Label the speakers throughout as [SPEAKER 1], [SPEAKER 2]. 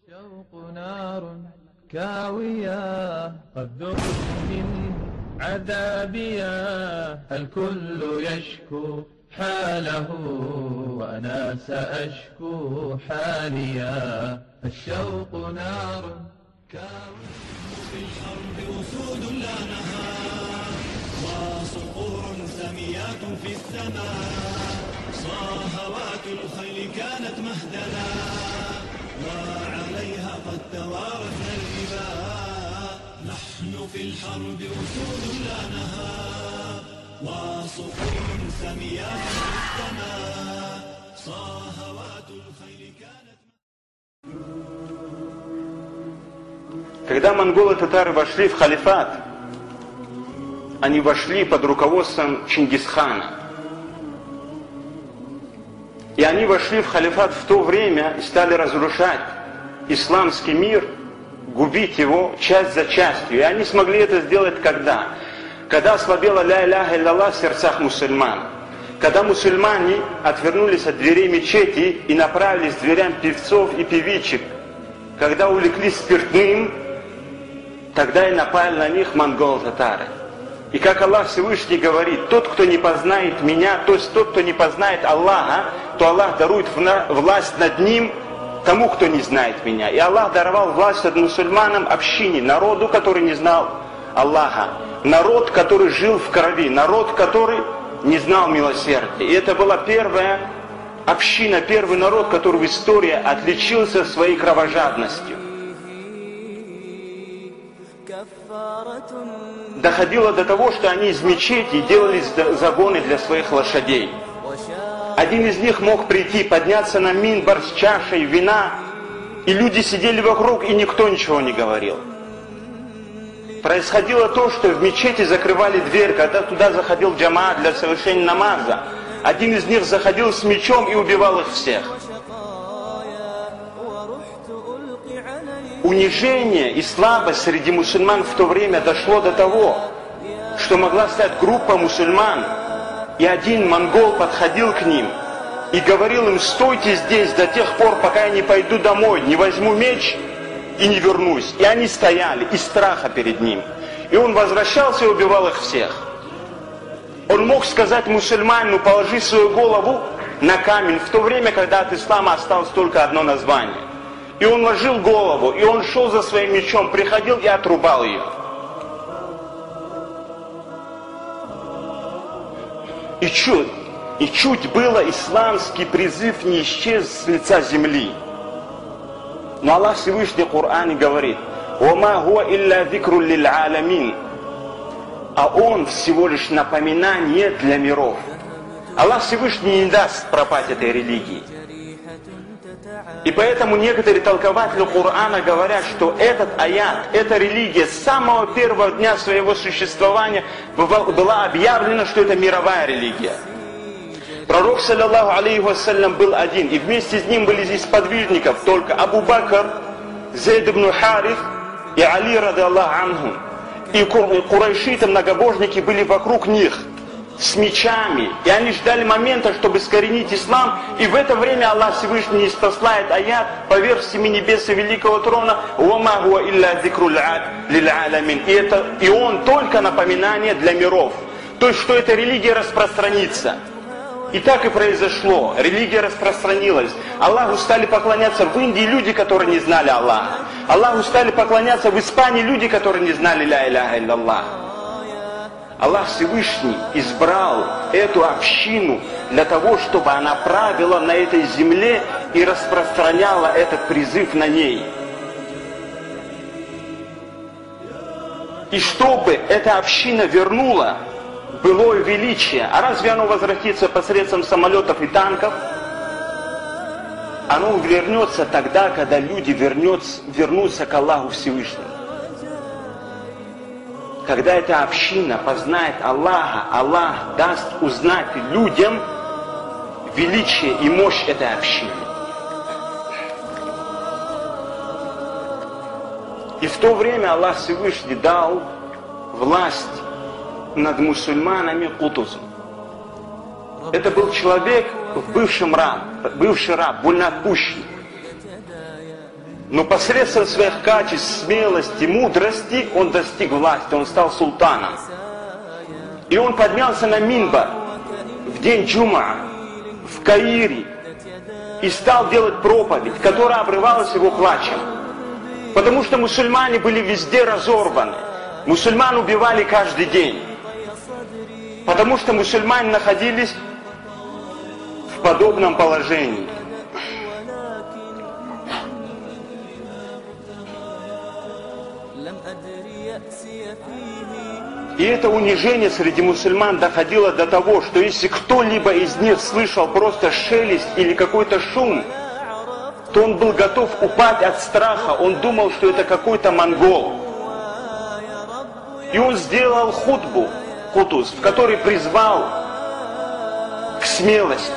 [SPEAKER 1] الشوق نار كاوية قد ذقت من عذابيا الكل يشكو حاله وأنا سأشكو حاليا الشوق نار كاوية
[SPEAKER 2] في الحرب أسود لا نهار وصقور سميات في السماء صاهوات الخيل كانت مهدنا وعليها قد توارثنا الإباء نحن في الحرب أسود لا نهار وصقور سميات في السماء صاهوات الخيل كانت.
[SPEAKER 3] Когда монголы-татары вошли в халифат, они вошли под руководством Чингисхана. И они вошли в халифат в то время и стали разрушать исламский мир, губить его часть за частью. И они смогли это сделать когда? Когда ослабела ля иляха илlallah в сердцах мусульман. Когда мусульмане отвернулись от дверей мечети и направились к дверям певцов и певичек. Когда увлеклись спиртным, тогда и напали на них монголы-татары. И как Аллах Всевышний говорит, тот, кто не познает меня, то есть тот, кто не познает Аллаха, то Аллах дарует власть над ним тому, кто не знает меня. И Аллах даровал власть над мусульманам общине, народу, который не знал Аллаха. Народ, который жил в крови, народ, который не знал милосердия. И это была первая община, первый народ, который в истории отличился своей кровожадностью. Доходило до того, что они из мечети делали загоны для своих лошадей. Один из них мог прийти, подняться на минбар с чашей вина, и люди сидели вокруг, и никто ничего не говорил. Происходило то, что в мечети закрывали дверь, когда туда заходил джамаат для совершения намаза. Один из них заходил с мечом и убивал их всех. Унижение и слабость среди мусульман в то время дошло до того, что могла стать группа мусульман, и один монгол подходил к ним и говорил им: стойте здесь до тех пор, пока я не пойду домой, не возьму меч и не вернусь. И они стояли из страха перед ним. И он возвращался и убивал их всех. Он мог сказать мусульманину: положи свою голову на камень, в то время, когда от ислама осталось только одно название. И он ложил голову, и он шел за своим мечом, приходил и отрубал ее. И чуть было исламский призыв не исчез с лица земли. Но Аллах Всевышний в Коране говорит: «Вама хуа илля зикру лиль аламин». А он всего лишь напоминание для миров. Аллах Всевышний не даст пропасть этой религии. И поэтому некоторые толкователи Корана говорят, что этот аят, эта религия с самого первого дня своего существования была объявлена, что это мировая религия. Пророк, саллаллаху алейхи вассалям, был один, и вместе с ним были здесь сподвижников только Абу Бакр, Зейд ибн Хариф и Али ради Аллаху анхум. И курайшиты, многобожники, были вокруг них с мечами, и они ждали момента, чтобы искоренить ислам, и в это время Аллах Всевышний испослает аят поверх семи небес и великого трона: «Вама хуа илля зикру лиль аламин». И он только напоминание для миров. То есть, что эта религия распространится. И так и произошло. Религия распространилась. Аллаху стали поклоняться в Индии люди, которые не знали Аллаха. Аллаху стали поклоняться в Испании люди, которые не знали ля иляха илlallah. Аллах Всевышний избрал эту общину для того, чтобы она правила на этой земле и распространяла этот призыв на ней. И чтобы эта община вернула былое величие, а разве оно возвратится посредством самолетов и танков? Оно вернется тогда, когда люди вернутся к Аллаху Всевышнему. Когда эта община познает Аллаха, Аллах даст узнать людям величие и мощь этой общины. И в то время Аллах Всевышний дал власть над мусульманами Кутузу. Это был человек, бывший раб, вольноотпущенник. Но посредством своих качеств, смелости, мудрости он достиг власти, он стал султаном. И он поднялся на минбар в день Джум'a в Каире и стал делать проповедь, которая обрывалась его плачем. Потому что мусульмане были везде разорваны. Мусульман убивали каждый день. Потому что мусульмане находились в подобном положении. И это унижение среди мусульман доходило до того, что если кто-либо из них слышал просто шелест или какой-то шум, то он был готов упасть от страха, он думал, что это какой-то монгол. И он сделал хутбу, хутус, в которой призвал к смелости.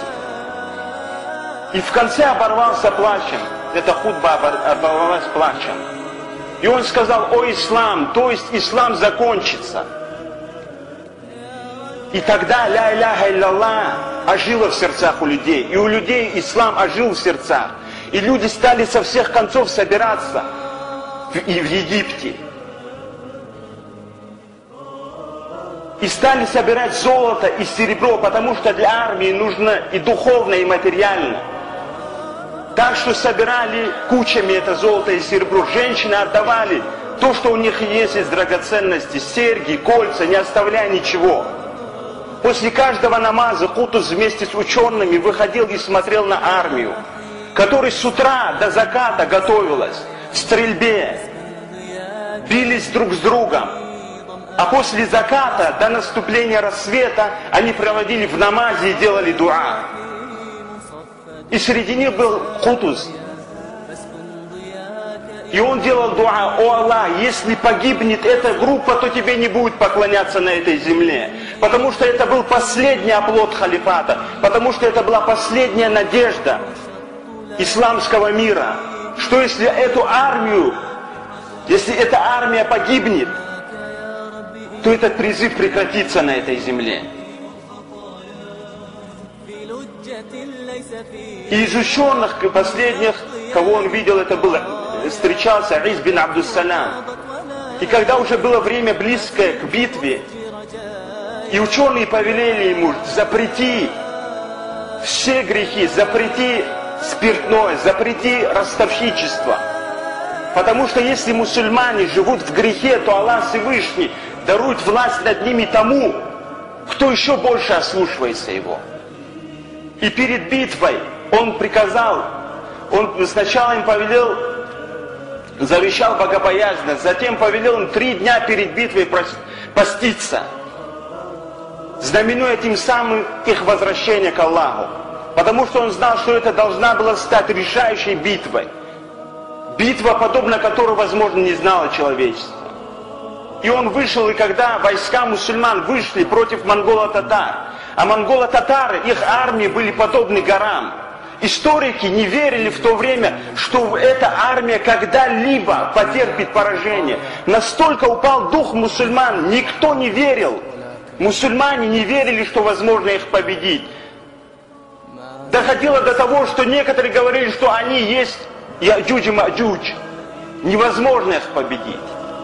[SPEAKER 3] И в конце оборвался плачем. Эта хутба оборвалась плачем. И он сказал: о ислам, то есть ислам закончится. И тогда ля иляха илляллах ожило в сердцах у людей. И у людей ислам ожил в сердцах. И люди стали со всех концов собираться в Египте. И стали собирать золото и серебро, потому что для армии нужно и духовно, и материально. Так что собирали кучами это золото и серебро. Женщины отдавали то, что у них есть из драгоценностей, серьги, кольца, не оставляя ничего. После каждого намаза Кутус вместе с учеными выходил и смотрел на армию, которая с утра до заката готовилась в стрельбе, бились друг с другом. А после заката до наступления рассвета они проводили в намазе и делали дуа. И среди них был Кутус. И он делал дуа: о Аллах, если погибнет эта группа, то тебе не будет поклоняться на этой земле. Потому что это был последний оплот халифата. Потому что это была последняя надежда исламского мира. Что если эту армию, если эта армия погибнет, то этот призыв прекратится на этой земле. И из ученых последних, кого он видел, это было, встречался Ис бин Абдус-Салам. И когда уже было время близкое к битве, и ученые повелели ему: запрети все грехи, запрети спиртное, запрети ростовщичество. Потому что если мусульмане живут в грехе, то Аллах Всевышний дарует власть над ними тому, кто еще больше ослушивается его. И перед битвой он приказал, он сначала им повелел, завещал богобоязненность, затем повелел им 3 дня перед битвой поститься, знаменуя тем самым их возвращение к Аллаху. Потому что он знал, что это должна была стать решающей битвой. Битва, подобно которой, возможно, не знало человечество. И он вышел, и когда войска мусульман вышли против монголо-татар, а монголо-татары, их армии были подобны горам. Историки не верили в то время, что эта армия когда-либо потерпит поражение. Настолько упал дух мусульман, никто не верил. Мусульмане не верили, что возможно их победить. Доходило до того, что некоторые говорили, что они есть Яджудж и Маджудж. Невозможно их победить.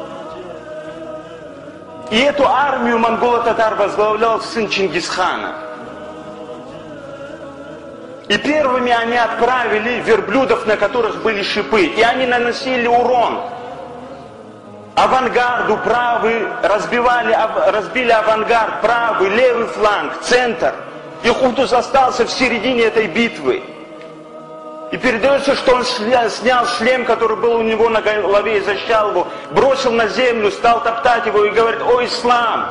[SPEAKER 3] И эту армию монголо-татар возглавлял сын Чингисхана. И первыми они отправили верблюдов, на которых были шипы. И они наносили урон авангарду правый, разбили авангард правый, левый фланг, центр. И Кутус остался в середине этой битвы. И передается, что он снял шлем, который был у него на голове, и защищал его, бросил на землю, стал топтать его и говорит: о ислам!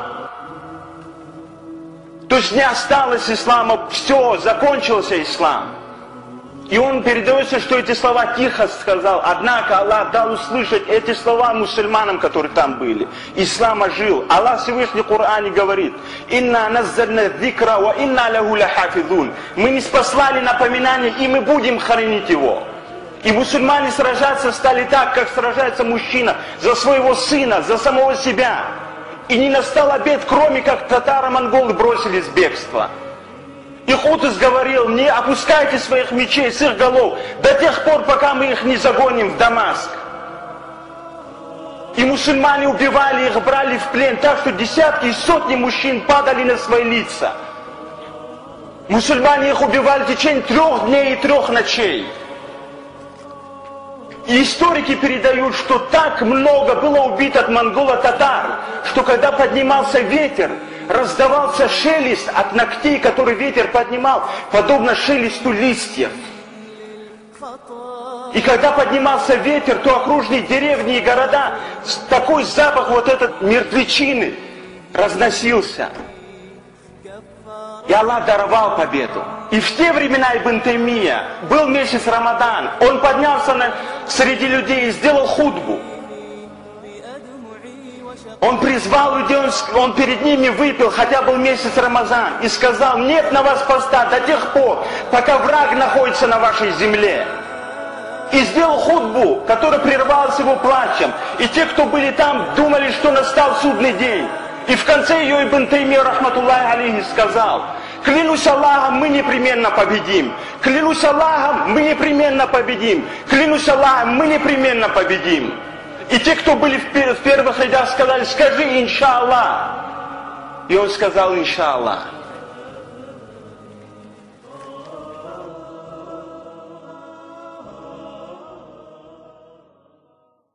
[SPEAKER 3] То есть не осталось ислама, все, закончился ислам. И он передается, что эти слова тихо сказал, однако Аллах дал услышать эти слова мусульманам, которые там были. Ислам ожил. Аллах Всевышний в Коране говорит: «Инна наззальна зикра ва инна лаху лахафизун». Мы не спаслали напоминание, и мы будем хранить его. И мусульмане сражаться стали так, как сражается мужчина за своего сына, за самого себя. И не настал обед, кроме как татаро-монголы бросились в бегство. И Хутыс говорил: не опускайте своих мечей с их голов до тех пор, пока мы их не загоним в Дамаск. И мусульмане убивали их, брали в плен, так что десятки и сотни мужчин падали на свои лица. Мусульмане их убивали в течение 3 дней и 3 ночей. И историки передают, что так много было убито от монголо-татар, что когда поднимался ветер, раздавался шелест от ногтей, который ветер поднимал, подобно шелесту листьев. И когда поднимался ветер, то окружные деревни и города, такой запах вот этот мертвечины разносился. И Аллах даровал победу. И в те времена Ибн Таймия, был месяц Рамадан, он поднялся среди людей и сделал хутбу. Он призвал людей, он перед ними выпил, хотя был месяц Рамазан, и сказал: нет на вас поста до тех пор, пока враг находится на вашей земле. И сделал хутбу, который прервался его плачем. И те, кто были там, думали, что настал судный день. И в конце ее Ибн Таймия, рахматуллахи алейхи, сказал: клянусь Аллахом, мы непременно победим. Клянусь Аллахом, мы непременно победим. Клянусь Аллахом, мы непременно победим. И те, кто были в первых рядах, сказали: скажи иншаллах. И он сказал: иншаллах.